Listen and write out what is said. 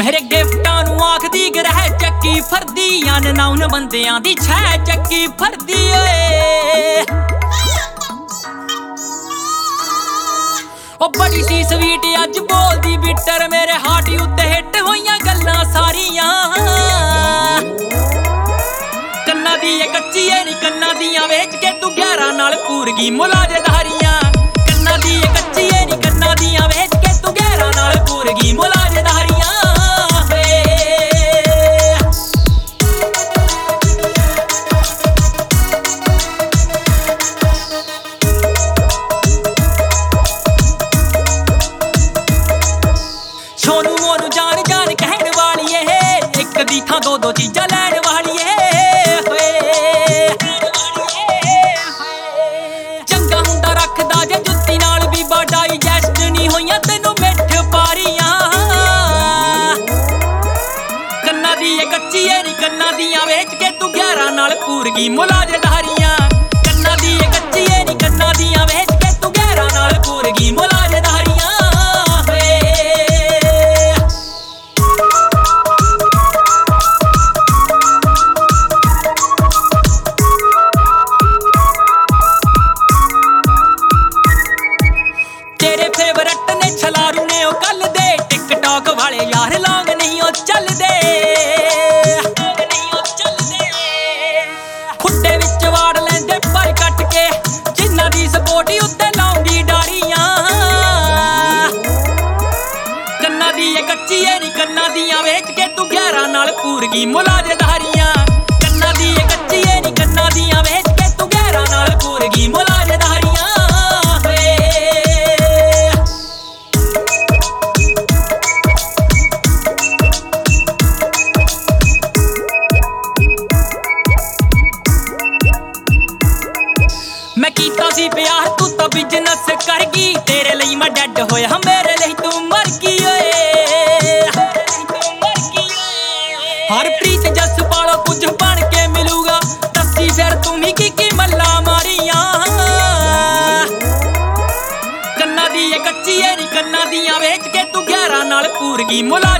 ਮੇਰੇ ਗਿਫਟਾਂ ਨੂੰ ਆਖਦੀ ਗ੍ਰਹਿ ਚੱਕੀ ਫਰਦੀ ਅਨਨਾਉਨ ਬੰਦਿਆਂ ਦੀ ਛੈ ਚੱਕੀ ਫਰਦੀ ਓਏ ਉਹ ਬੜੀ ਸੀ ਸਵੀਟ ਅੱਜ ਬੋਲਦੀ ਬਿੱਟਰ ਮੇਰੇ ਹਾਰਟ ਉੱਤੇ ਹਿੱਟ ਹੋਈਆਂ ਗੱਲਾਂ ਸਾਰੀਆਂ ਕੰਨਾਂ ਦੀ ਇਹ ਕੱਚੀ ਏ ਨੀ ਕੰਨਾਂ ਦੀਆਂ ਵੇਚ ਕੇ ਤੂੰ 11 ਨਾਲ ਪੂਰ ਗਈ ਮੁਲਾਜ਼ੇਦਾਰੀਆਂ ਕੰਨਾਂ ਦੀ ਇਹ ਕੱਚੀ ਏ ਨੀ ਕੰਨਾਂ ਦੀਆਂ ਵੇਚ ਕੇ ਤੂੰ 11 ਨਾਲ ਪੂਰ ਗਈ ਮੁਲਾਜ਼ੇਦਾਰੀਆਂ ਸੋਨੂੰ ਮੋਨੂੰ ਜਾਣ ਜਾਣ ਕਹਿਣ ਵਾਲੀ ਏ ਇੱਕ ਦੀ ਥਾਂ ਦੋ ਦੋ ਚੀਜ਼ਾਂ ਲੈਣ ਵਾਲੀ ਏ ਚੰਗਾ ਹੁੰਦਾ ਰੱਖਦਾ ਜੇ ਜੁੱਤੀ ਨਾਲ ਵੀ ਡਾਈਜੈਸਟ ਨਹੀਂ ਹੋਈਆਂ ਤੈਨੂੰ ਮਿੱਠ ਪਾਰੀਆਂ ਕੰਨਾਂ ਦੀ ਇਹ ਕੱਚੀ ਏ ਨੀ ਕੰਨਾਂ ਦੀਆਂ ਵੇਚ ਕੇ ਤੂੰ 11 ਨਾਲ ਪੂਰ ਗਈ ਮੁਲਾਜ਼ੇਦਾਰੀਆਂ ਕੰਨਾਂ ਦੀ ਇਹ ਕੱਚੀ ਏ ਨੀ ਕੰਨਾਂ ਦੀਆਂ ਵੇਚ ਕੇ ਤੂੰ 11 ਨਾਲ ਪੂਰ ਗਈ ਮੁਲਾਜ਼ੇਦਾਰੀਆਂ ਫੇਵਰਟ ਨੇ ਛਲਾਰੂ ਨੇ ਉਹ ਕੱਲ ਦੇ ਟਿਕਟੌਕ ਵਾਲੇ ਯਾਰ ਲੌਂਗ ਨਹੀਂ ਉਹ ਚੱਲਦੇ ਖੁੱਡੇ ਵਿੱਚ ਵਾੜ ਲੈਂਦੇ ਪਰ ਕੱਟ ਕੇ ਜਿਨ੍ਹਾਂ ਦੀ ਸਪੋਰਟ ਉੱਤੇ ਲਾਉਂਦੀ ਡਾਰੀਆਂ ਕੰਨਾਂ ਦੀ ਇਹ ਕੱਚੀ ਏ ਨੀ ਕੰਨਾਂ ਦੀਆਂ ਵੇਚ ਕੇ ਤੂੰ 11 ਨਾਲ ਪੂਰ ਗਈ ਮੁਲਾਜ਼ੇਦਾਰੀਆਂ ਕੰਨਾਂ ਦੀ ਇਹ ਕੱਚੀ ਏ ਨੀ ਕੰਨਾਂ ਦੀਆਂ ਵੇਚ ਕੇ ਤੂੰ 11 ਨਾਲ ਪੂਰ ਗਈ ਮੁਲਾਜ਼ੇਦਾਰੀਆਂ मैं कीता सी प्यार तू तो बिजनेस कर गई तेरे लिए मैं डेड होया मेरे लिए तू मर गई ओए हर प्रीत जस पालो कुछ बन के मिलूगा दसी फिर तुम्ही की मल्ला मारियां कन्ना दी ये कच्ची है नी कन्ना दियां वेच के तू 11 नाल पूर गई मुला